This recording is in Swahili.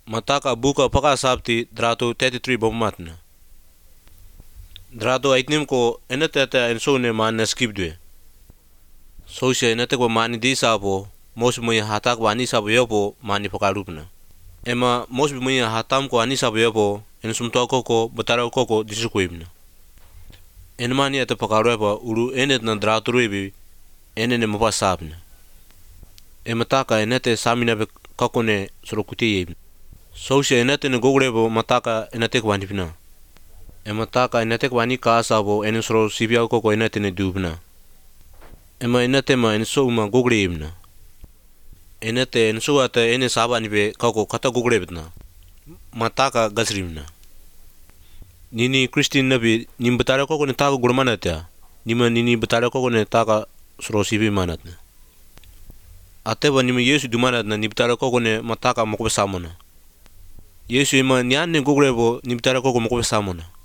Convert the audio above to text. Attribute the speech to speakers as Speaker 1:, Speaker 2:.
Speaker 1: Mataka buka paka sabti drato 33 bomatna. Drato aitnim ko enatata ensone man skipdwe. Sosya enate ko mani di sabo mos muya hatak wani sabo yopo mani pakarupna. Ema mos muya hatam ko ani sabo yopo ensumto ko bataro ko disukuimna. Enmani ata pakaruepa uru enet na drato ruibi enene mapa sabna. Emataka enate samina be kakone sorokuti. Sosya enate ne gogrebo mataka enate kwanipna. Emataka enate kwani kasabo ensoro sibia ko enate ne dubna. Ema enate ma enso uma gogreibna. Enate enso ata ene sabani be kako kata gogrebna. Mataka gasrimna. Nini Christian nabi nimbatara ko ne taka gurmanata. Nima nini batara ko ne taka soro sibi manatna. Ateba nima Yesu dumanatna nibitara ko ne mataka mokobe samona. Yesu ema nyan ne gogrebo nibitara ko mokobe samona.